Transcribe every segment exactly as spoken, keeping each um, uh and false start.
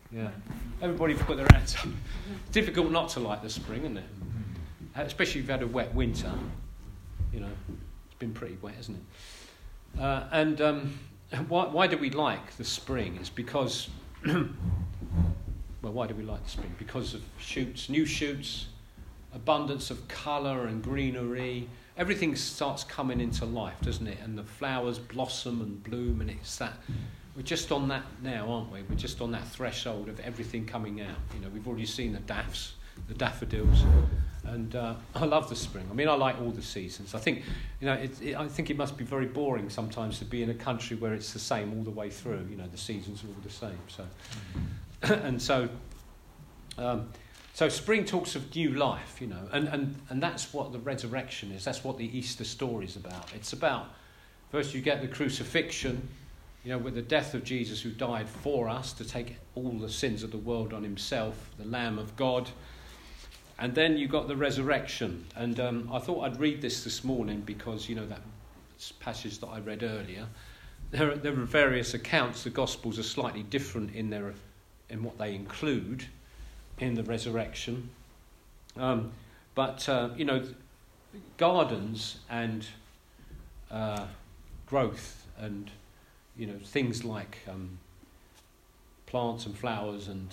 Yeah. Everybody put their hands up. It's difficult not to like the spring, isn't it? Especially if you've had a wet winter. You know, it's been pretty wet, hasn't it? Uh, and um, why, why do we like the spring? It's because, well, why do we like the spring? Because of shoots, new shoots, abundance of colour and greenery. Everything starts coming into life, doesn't it? And the flowers blossom and bloom, and it's that. We're just on that now, aren't we? We're just on that threshold of everything coming out. You know, we've already seen the daffs, the daffodils, and uh, I love the spring. I mean, I like all the seasons. I think, you know, it, it, I think it must be very boring sometimes to be in a country where it's the same all the way through. You know, the seasons are all the same. So, and so, um, so spring talks of new life. You know, and and and that's what the resurrection is. That's what the Easter story is about. It's about first you get the crucifixion. You know, with the death of Jesus who died for us to take all the sins of the world on himself, the Lamb of God. And then you got the resurrection. And um, I thought I'd read this this morning because, you know, that passage that I read earlier, there are, there are various accounts. The Gospels are slightly different in their in what they include in the resurrection. Um, but, uh, you know, gardens and uh, growth and you know, things like um, plants and flowers and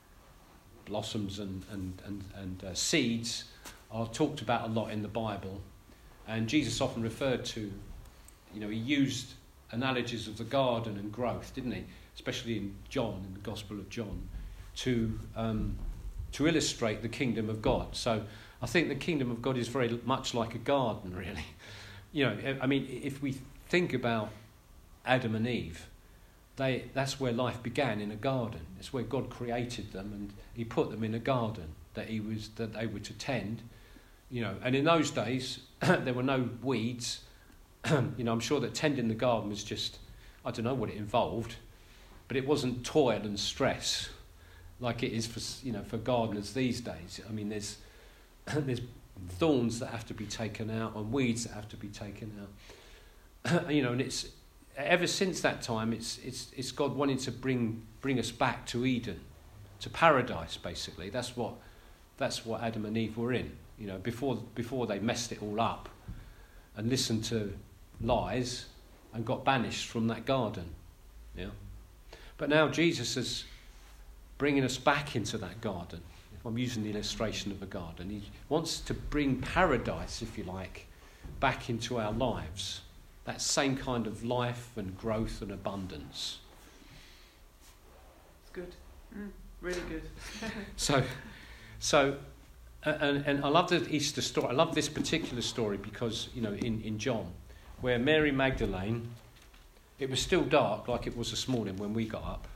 blossoms and, and, and, and uh, seeds are talked about a lot in the Bible. And Jesus often referred to, you know, he used analogies of the garden and growth, didn't he? Especially in John, in the Gospel of John, to um, to illustrate the kingdom of God. So I think the kingdom of God is very much like a garden, really. You know, I mean, if we think about Adam and Eve, they that's where life began, in a garden. It's where God created them, and he put them in a garden that he was that they were to tend. You know, and in those days there were no weeds. You know, I'm sure that tending the garden was just, I don't know what it involved, but it wasn't toil and stress like it is for, you know, for gardeners these days. I mean, there's there's thorns that have to be taken out and weeds that have to be taken out. You know, and it's ever since that time, it's it's it's God wanting to bring bring us back to Eden, to paradise. Basically, that's what that's what Adam and Eve were in. You know, before before they messed it all up, and listened to lies, and got banished from that garden. Yeah, but now Jesus is bringing us back into that garden. If I'm using the illustration of a garden, he wants to bring paradise, if you like, back into our lives. That same kind of life and growth and abundance. It's good. Mm, really good. so, so, and, and I love the Easter story. I love this particular story because, you know, in, in John, where Mary Magdalene, it was still dark like it was this morning when we got up.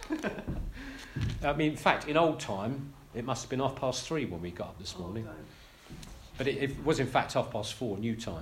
I mean, in fact, in old time, it must have been half past three when we got up this morning. But it, it was in fact half past four, new time.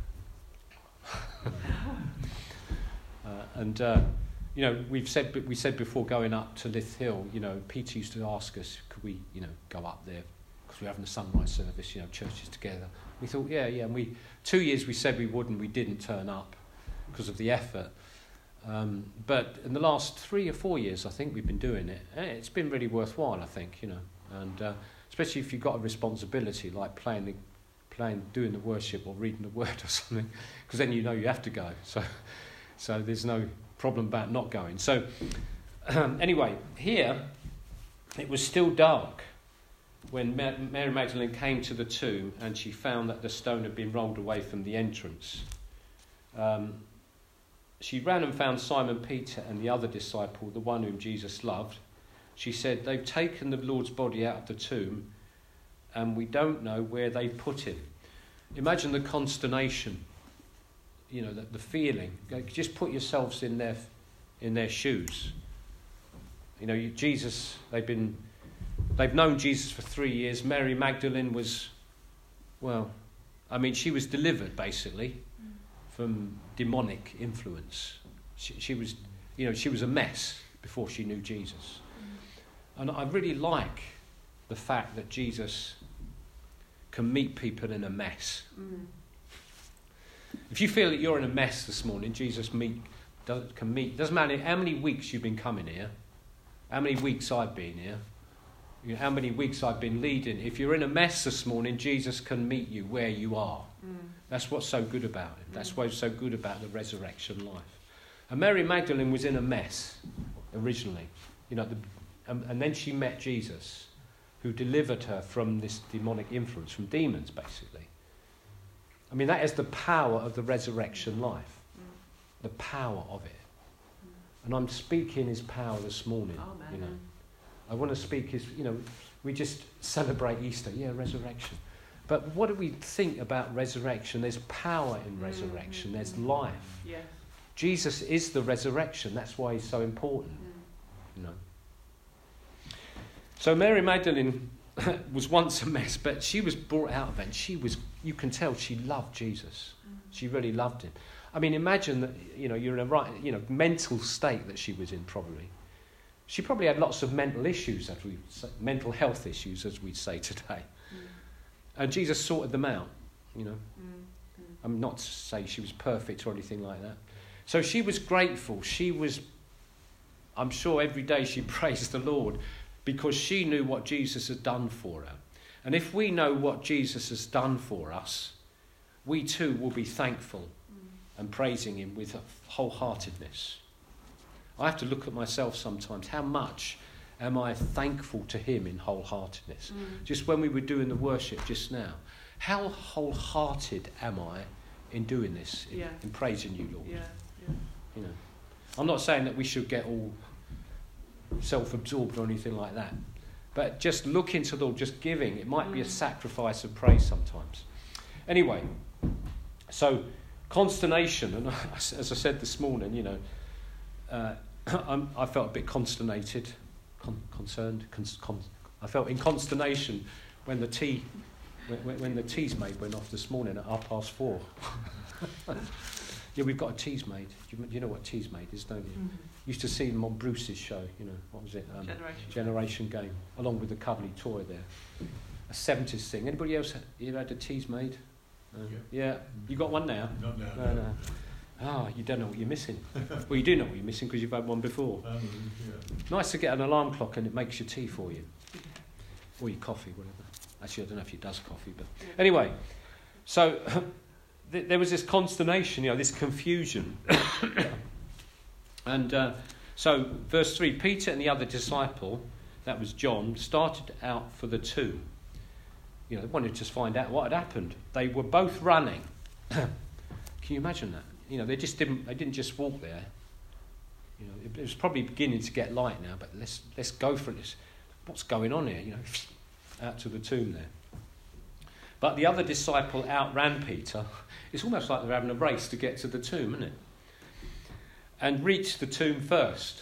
uh, and uh, you know, we've said we said before going up to Lith Hill, you know, Peter used to ask us, could we, you know, go up there because we're having a sunrise service, you know, churches together. We thought, yeah, yeah. And we two years we said we would, and we didn't turn up because of the effort. Um, but in the last three or four years, I think we've been doing it. It's been really worthwhile, I think, you know, and uh, especially if you've got a responsibility like playing the. Playing, doing the worship or reading the word or something, because then you know you have to go. So, so there's no problem about not going. So, um, anyway, here it was still dark when Mary Magdalene came to the tomb and she found that the stone had been rolled away from the entrance. Um, she ran and found Simon Peter and the other disciple, the one whom Jesus loved. She said, "They've taken the Lord's body out of the tomb, and we don't know where they put him." Imagine the consternation, you know, the, the feeling. Just put yourselves in their in their shoes. You know, you, Jesus. They've been, they've known Jesus for three years. Mary Magdalene was, well, I mean, she was delivered basically from demonic influence. She, she was, you know, she was a mess before she knew Jesus, and I really like the fact that Jesus can meet people in a mess. Mm. If you feel that you're in a mess this morning, Jesus meet, does, can meet. Doesn't matter how many weeks you've been coming here. how many weeks I've been here, you know, how many weeks I've been leading. If you're in a mess this morning, Jesus can meet you where you are. Mm. That's what's so good about it. That's what's so good about the resurrection life. And Mary Magdalene was in a mess originally, you know, the, and, and then she met Jesus, who delivered her from this demonic influence, from demons, basically. I mean, that is the power of the resurrection life, mm. the power of it. Mm. And I'm speaking his power this morning. Oh, you know, I want to speak his. You know, we just celebrate Easter, yeah, resurrection. But what do we think about resurrection? There's power in resurrection. Mm-hmm. There's life. Yes. Jesus is the resurrection. That's why he's so important. Mm. You know. So Mary Magdalene was once a mess, but she was brought out of it. And she was, you can tell, she loved Jesus. Mm. She really loved him. I mean, imagine that, you know, you're in a right, you know, mental state that she was in. Probably, she probably had lots of mental issues, as we say, mental health issues, as we say today. Mm. And Jesus sorted them out. You know, mm. Mm. I'm not to say she was perfect or anything like that. So she was grateful. She was, I'm sure, every day she praised the Lord, because she knew what Jesus had done for her. And if we know what Jesus has done for us, we too will be thankful mm. and praising him with wholeheartedness. I have to look at myself sometimes. How much am I thankful to him in wholeheartedness? Mm. Just when we were doing the worship just now, how wholehearted am I in doing this, in, yeah. in praising you, Lord? Yeah. Yeah. You know, I'm not saying that we should get all self-absorbed or anything like that, but just look into the Lord, just giving. It might mm. be a sacrifice of praise sometimes. Anyway, so consternation, and as I said this morning, you know, uh, I'm, I felt a bit consternated, con- concerned. Con- con- I felt in consternation when the tea, when, when the teas maid went off this morning at half past four. Yeah, we've got a teas maid. Do you, you know what teas maid is, don't you? Mm-hmm. Used to see them on Bruce's show, you know, what was it? Um, Generation. Generation Game, along with the cuddly toy there. A seventies thing. Anybody else had, you had a teas maid? Uh, yeah. yeah. You got one now? Not now. No, no. Ah, oh, you don't know what you're missing. Well, you do know what you're missing because you've had one before. Um, yeah. Nice to get an alarm clock and it makes your tea for you. Or your coffee, whatever. Actually, I don't know if it does coffee, but... Anyway, so... there was this consternation, you know, this confusion. and uh, so, verse three, Peter and the other disciple, that was John, started out for the tomb. You know, they wanted to find out what had happened. They were both running. Can you imagine that? You know, they just didn't, they didn't just walk there. You know, it, it was probably beginning to get light now, but let's let's go for this. What's going on here? You know, out to the tomb there. But the other disciple outran Peter. It's almost like they're having a race to get to the tomb, isn't it? And reached the tomb first.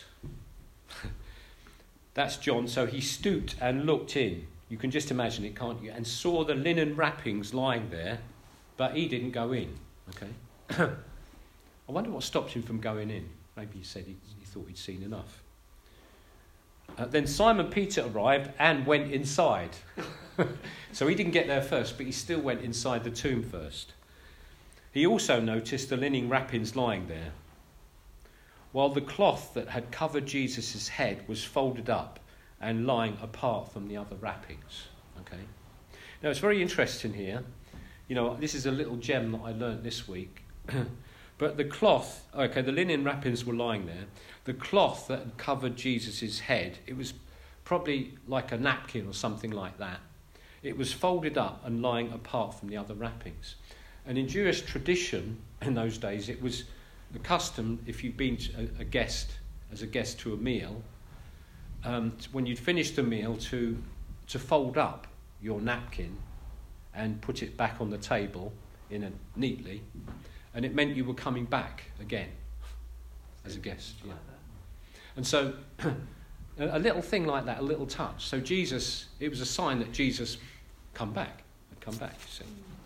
That's John. So he stooped and looked in. You can just imagine it, can't you? And saw the linen wrappings lying there, but he didn't go in. Okay. I wonder what stopped him from going in. Maybe he said he, he thought he'd seen enough. Uh, then Simon Peter arrived and went inside. So he didn't get there first, but he still went inside the tomb first. He also noticed the linen wrappings lying there, while the cloth that had covered Jesus' head was folded up and lying apart from the other wrappings. Okay. Now it's very interesting here. You know, this is a little gem that I learnt this week. But the cloth, okay, the linen wrappings were lying there. The cloth that had covered Jesus' head, it was probably like a napkin or something like that. It was folded up and lying apart from the other wrappings. And in Jewish tradition in those days, it was the custom, if you'd been a, a guest, as a guest to a meal, um, when you'd finished the meal, to to fold up your napkin and put it back on the table in a, neatly, and it meant you were coming back again as a guest. Yeah. And so a little thing like that, a little touch. So Jesus, it was a sign that Jesus come back, had come back, you see.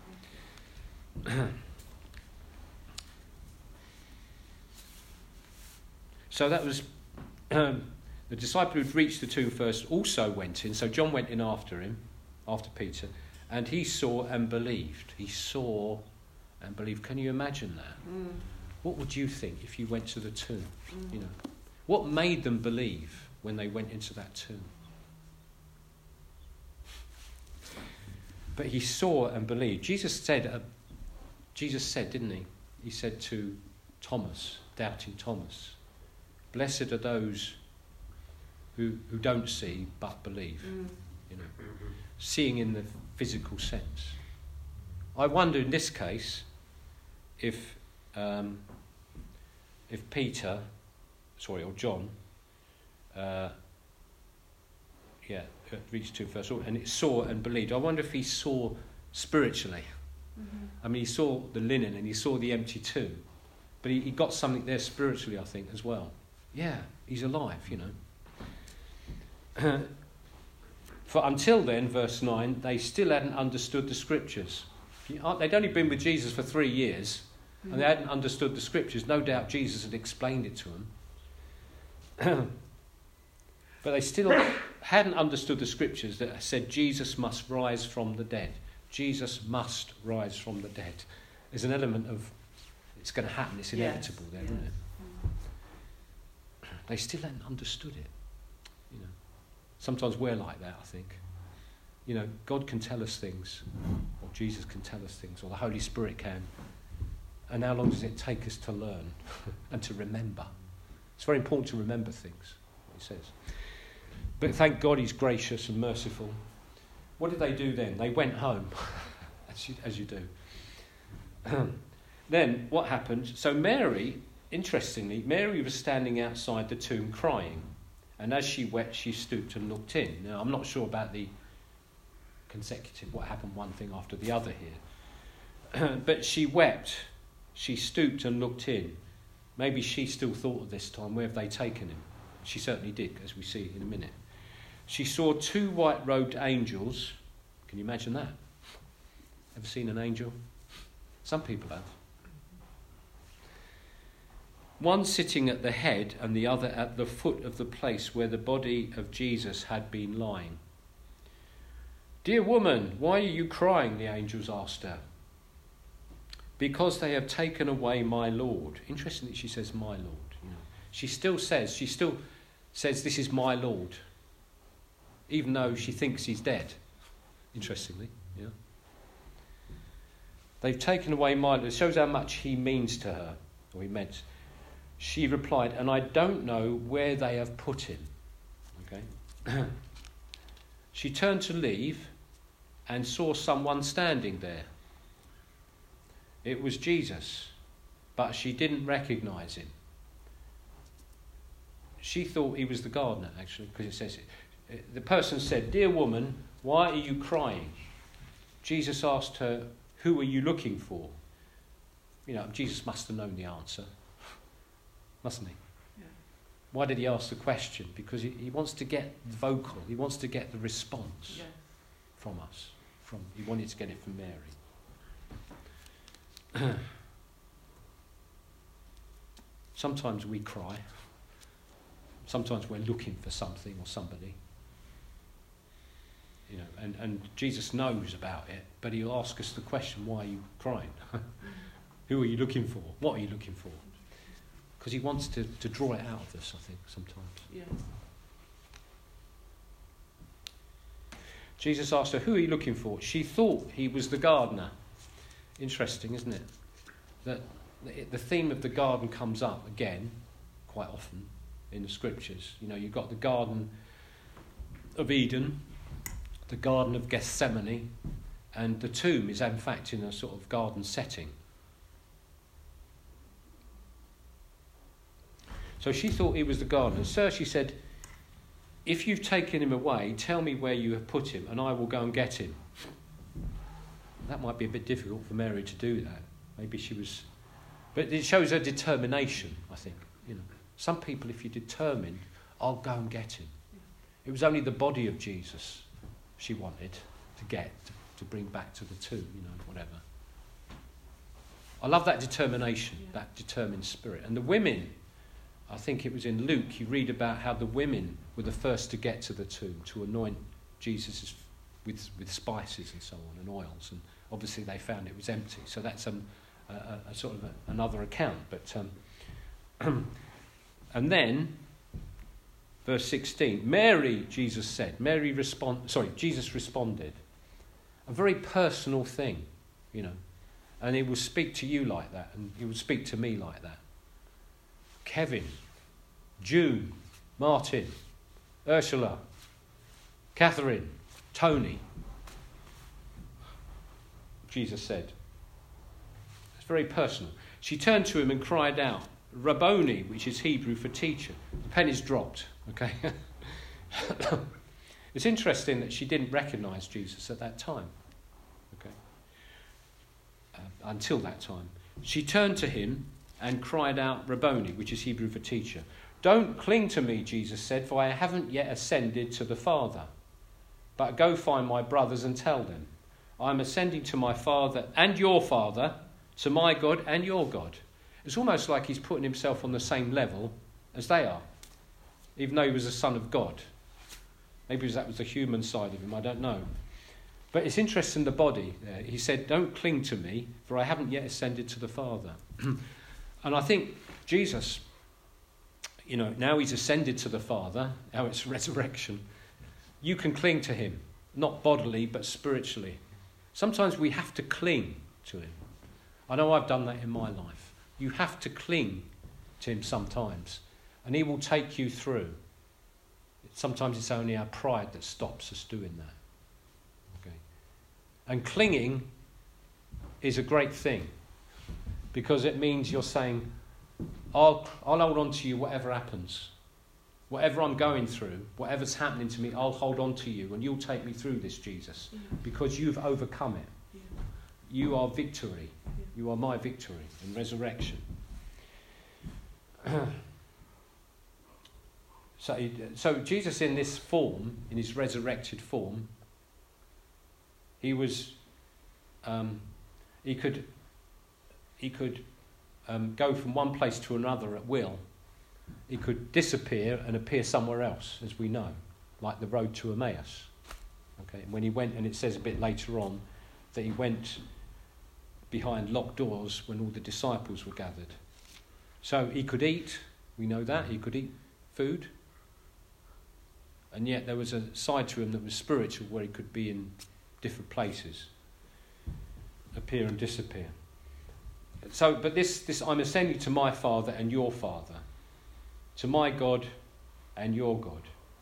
So that was um, the disciple who'd reached the tomb first also went in. So John went in after him, after Peter, and he saw and believed. He saw and believed. Can you imagine that? Mm. What would you think if you went to the tomb? Mm. You know, what made them believe? when they went into that tomb. But he saw and believed. Jesus said, uh, Jesus said, didn't he? He said to Thomas, doubting Thomas, blessed are those who, who don't see but believe. Mm. You know, seeing in the physical sense. I wonder in this case if um, if Peter, sorry, or John, uh, yeah, reached to first, and it saw and believed. I wonder if he saw spiritually. Mm-hmm. I mean, he saw the linen and he saw the empty tomb, but he, he got something there spiritually, I think, as well. Yeah, he's alive, you know. For until then, verse nine, they still hadn't understood the scriptures. They'd only been with Jesus for three years, mm-hmm. and they hadn't understood the scriptures. No doubt Jesus had explained it to them. But they still hadn't understood the scriptures that said Jesus must rise from the dead. Jesus must rise from the dead. There's an element of it's going to happen, it's inevitable yes. there, yes. isn't it? Mm-hmm. They still hadn't understood it. You know, sometimes we're like that, I think. You know, God can tell us things, or Jesus can tell us things, or the Holy Spirit can. And how long does it take us to learn and to remember? It's very important to remember things, he says. But thank God he's gracious and merciful. What did they do then? They went home, as you, as you do. Then what happened? So Mary, interestingly, Mary was standing outside the tomb crying. And as she wept, she stooped and looked in. Now, I'm not sure about the consecutive, what happened one thing after the other here. But she wept, she stooped and looked in. Maybe she still thought at this time, where have they taken him? She certainly did, as we see in a minute. She saw two white-robed angels. Can you imagine that? Ever seen an angel? Some people have. One sitting at the head and the other at the foot of the place where the body of Jesus had been lying. "Dear woman, why are you crying?" the angels asked her. "Because they have taken away my Lord." Interestingly, she says, "my Lord." You know, she still says, she still says, "This is my Lord," even though she thinks he's dead. Interestingly, yeah. "They've taken away my Lord." It shows how much he means to her, or he meant. She replied, "And I don't know where they have put him." Okay. She turned to leave and saw someone standing there. It was Jesus, but she didn't recognise him. She thought he was the gardener, actually, because it says it. The person said, "Dear woman, why are you crying?" Jesus asked her, "Who are you looking for?" You know, Jesus must have known the answer, mustn't he? Yeah. Why did he ask the question? Because he, he wants to get vocal. He wants to get the response yeah. from us. From he wanted to get it from Mary. Sometimes we cry. Sometimes we're looking for something or somebody. You know, and, and Jesus knows about it, but he'll ask us the question, why are you crying? Who are you looking for? What are you looking for? Because he wants to, to draw it out of us, I think, sometimes. Yeah. Jesus asked her, "Who are you looking for?" She thought he was the gardener. Interesting, isn't it? That the theme of the garden comes up again, quite often, in the scriptures. You know, you've got the Garden of Eden, the Garden of Gethsemane, and the tomb is in fact in a sort of garden setting. So she thought he was the gardener. "Sir," she said, "if you've taken him away, tell me where you have put him, and I will go and get him." That might be a bit difficult for Mary to do that. Maybe she was... But it shows her determination, I think. You know, some people, if you're determined, I'll go and get him. It was only the body of Jesus she wanted to get, to, to bring back to the tomb, you know, whatever. I love that determination, yeah. that determined spirit. And the women... I think it was in Luke, you read about how the women were the first to get to the tomb, to anoint Jesus with, with spices and so on, and oils. And obviously they found it was empty. So that's um, a, a, a sort of a, another account. But um, and then verse sixteen. Mary, Jesus said. Mary respond. Sorry, Jesus responded. A very personal thing, you know. And he will speak to you like that, and he will speak to me like that. Kevin, June, Martin, Ursula, Catherine, Tony. Jesus said. It's very personal. She turned to him and cried out, Rabboni, which is Hebrew for teacher. The penny's dropped, okay? It's interesting that she didn't recognise Jesus at that time, okay? Uh, until that time. She turned to him and cried out, Rabboni, which is Hebrew for teacher. Don't cling to me, Jesus said, for I haven't yet ascended to the Father. But go find my brothers and tell them, I am ascending to my Father and your Father, to my God and your God. It's almost like he's putting himself on the same level as they are, even though he was the Son of God. Maybe that was the human side of him, I don't know. But it's interesting, the body. Uh, he said, don't cling to me, for I haven't yet ascended to the Father. And I think Jesus, you know, now he's ascended to the Father, now it's resurrection, you can cling to him, not bodily, but spiritually. Sometimes we have to cling to him. I know I've done that in my life. You have to cling to him sometimes, and he will take you through. Sometimes it's only our pride that stops us doing that. Okay. And clinging is a great thing, because it means you're saying, I'll, I'll hold on to you whatever happens. Whatever I'm going through, whatever's happening to me, I'll hold on to you, and you'll take me through this, Jesus, because you've overcome it. You are victory. You are my victory and resurrection. so, so Jesus in this form, in his resurrected form, he was, um, he could, he could um, go from one place to another at will. He could disappear and appear somewhere else, as we know, like the road to Emmaus. Okay, when he went, and it says a bit later on that he went behind locked doors when all the disciples were gathered. So he could eat, we know that, he could eat food. And yet there was a side to him that was spiritual, where he could be in different places, appear and disappear. So, but this, this I'm ascending to my Father and your Father, to my God and your God.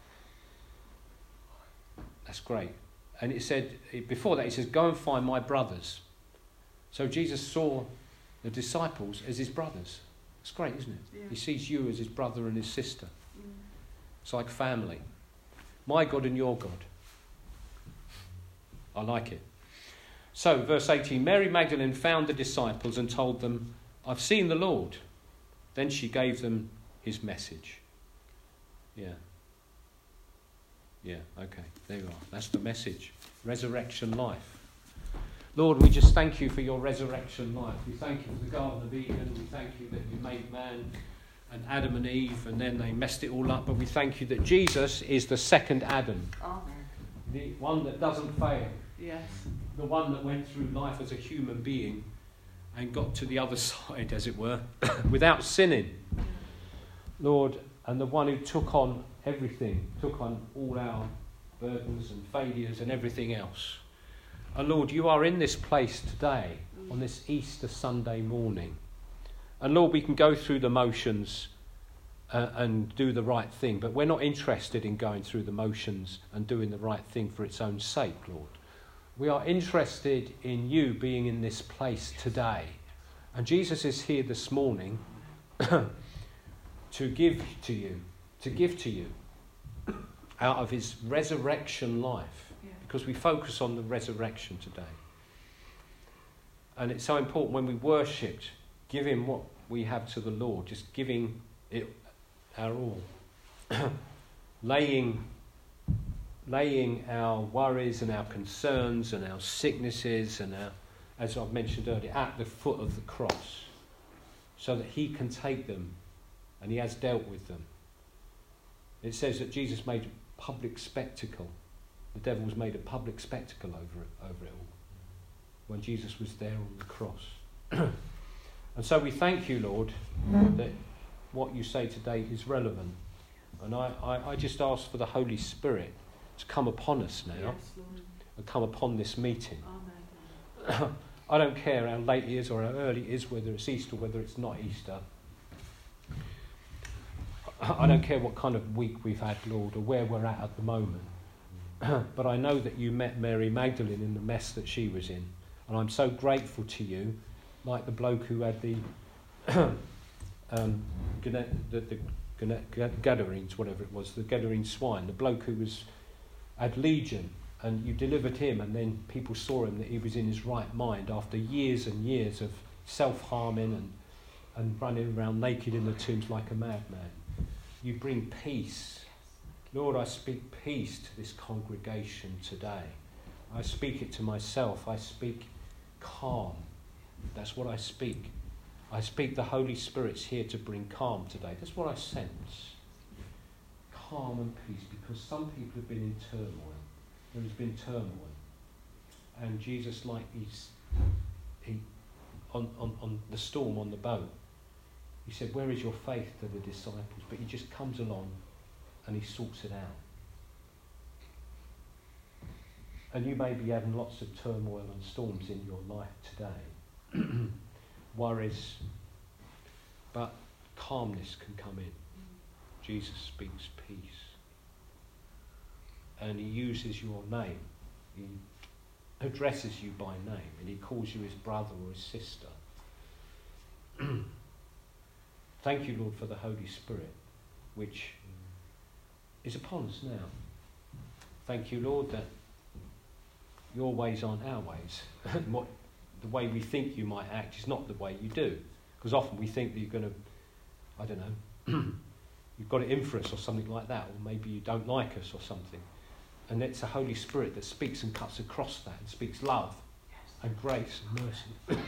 That's great. And it said, before that, he says, go and find my brothers. So Jesus saw the disciples as his brothers. It's great, isn't it? Yeah. He sees you as his brother and his sister. Mm. It's like family. My God and your God. I like it. So, verse eighteen, Mary Magdalene found the disciples and told them, I've seen the Lord. Then she gave them his message. Yeah. Yeah, okay, there you are. That's the message. Resurrection life. Lord, we just thank you for your resurrection life. We thank you for the Garden of Eden. We thank you that you made man and Adam and Eve, and then they messed it all up. But we thank you that Jesus is the second Adam. Amen. The one that doesn't fail. Yes. The one that went through life as a human being and got to the other side, as it were, without sinning. Lord, and the one who took on everything, took on all our burdens and failures and everything else. And Lord, you are in this place today on this Easter Sunday morning. And Lord, we can go through the motions uh, and do the right thing, but we're not interested in going through the motions and doing the right thing for its own sake, Lord. We are interested in you being in this place today. And Jesus is here this morning to give to you, to give to you out of his resurrection life. Because we focus on the resurrection today. And it's so important when we worshipped, giving what we have to the Lord, just giving it our all. laying, laying our worries and our concerns and our sicknesses and our, as I've mentioned earlier, at the foot of the cross, so that he can take them, and he has dealt with them. It says that Jesus made a public spectacle. The devil was made a public spectacle over it, over it all when Jesus was there on the cross. And so we thank you, Lord, that what you say today is relevant. And I, I, I just ask for the Holy Spirit to come upon us now, Yes, Lord. and come upon this meeting. Amen. I don't care how late it is or how early it is, whether it's Easter or whether it's not Easter. I don't care what kind of week we've had, Lord, or where we're at at the moment. But I know that you met Mary Magdalene in the mess that she was in. And I'm so grateful to you, like the bloke who had the um, the, the Gadarenes, whatever it was, the Gadarene swine, the bloke who was had legion, and you delivered him, and then people saw him that he was in his right mind after years and years of self-harming and, and running around naked in the tombs like a madman. You bring peace. Lord, I speak peace to this congregation today. I speak it to myself. I speak calm. That's what I speak. I speak the Holy Spirit's here to bring calm today. That's what I sense. Calm and peace, because some people have been in turmoil. There has been turmoil. And Jesus, like he's, he, on, on, on the storm on the boat, he said, where is your faith to the disciples? But he just comes along and he sorts it out. And you may be having lots of turmoil and storms in your life today. Worries. But calmness can come in. Jesus speaks peace. And he uses your name. He addresses you by name. And he calls you his brother or his sister. Thank you, Lord, for the Holy Spirit, which is upon us now. Thank you, Lord, that your ways aren't our ways. What, the way we think you might act is not the way you do. Because often we think that you're going to, I don't know, you've got it in for us or something like that, or maybe you don't like us or something. And it's the Holy Spirit that speaks and cuts across that and speaks love and grace and mercy.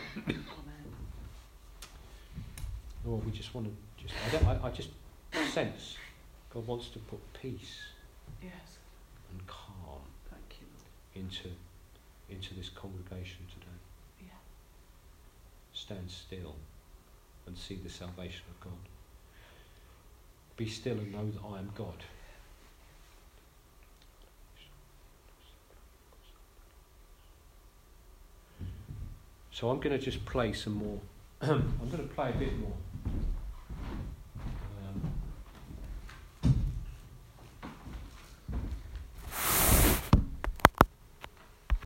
Lord, we just want to, just I, don't, I, I just sense God wants to put peace Yes. and calm Thank you, Lord. into into this congregation today. Yeah. Stand still and see the salvation of God. Be still and know that I am God. So I'm going to just play some more. I'm going to play a bit more.